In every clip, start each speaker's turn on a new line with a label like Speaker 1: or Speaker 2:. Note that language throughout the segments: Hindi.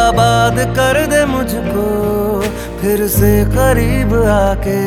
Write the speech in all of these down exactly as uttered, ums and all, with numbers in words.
Speaker 1: आबाद कर दे मुझको फिर से करीब आके।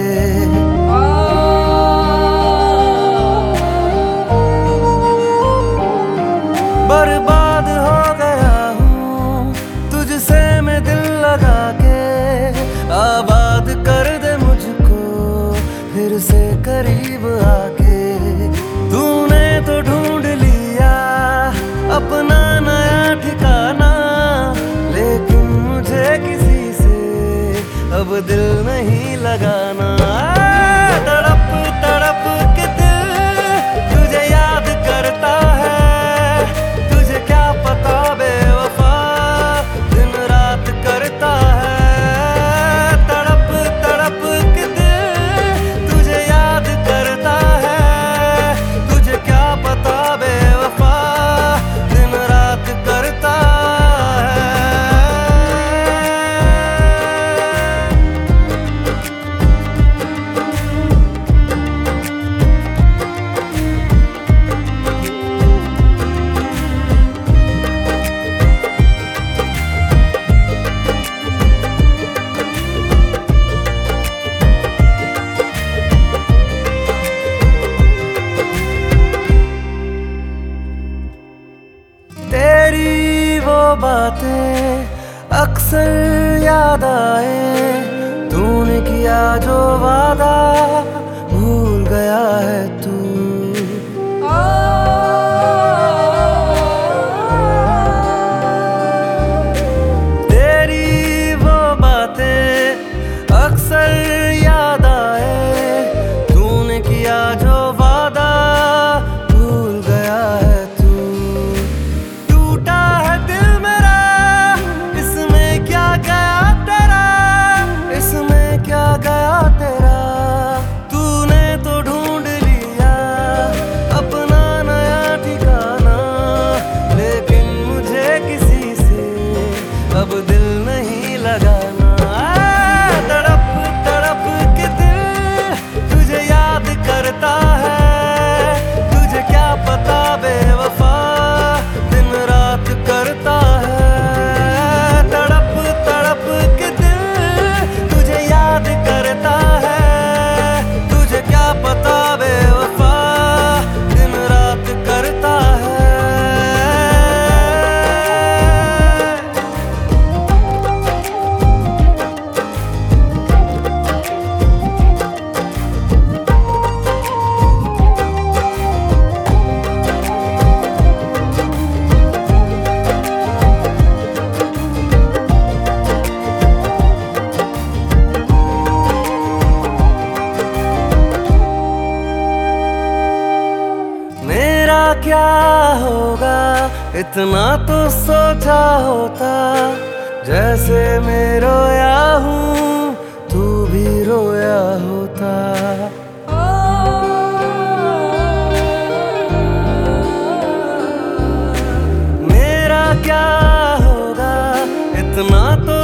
Speaker 1: बर्बाद हो गया हूँ तुझसे मैं दिल लगा के, आबाद कर दे मुझको फिर से करीब आके। तूने तो ढूंढ लिया अपना नया ठिकाना, लेकिन मुझे किसी से अब दिल नहीं लगाना। तड़प तड़प के दिल तुझे याद करता है, तुझे क्या पता बेवफा दिन रात करता है। तड़प तड़प के दिल तुझे याद करता है, तुझे क्या पता बेवफा दिन रात करता है। तेरी वो बातें अक्सर याद आए, तूने किया जो वादा भूल गया है तू। तेरी वो बातें अक्सर याद आए, तूने किया जो वादा भूल गया है। तूने तो ढूंढ लिया अपना नया ठिकाना, लेकिन मुझे किसी से अब दिल नहीं लगाना। तड़प तड़प के दिल तुझे याद करता है, तुझे क्या पता बेवफा दिन रात करता है। तड़प तड़प के दिल तुझे याद करता है, तुझे क्या पता बेवफा दिन रात करता है। क्या होगा इतना तो सोचा होता, जैसे मैं रोया हूँ तू भी रोया होता। मेरा क्या होगा इतना तो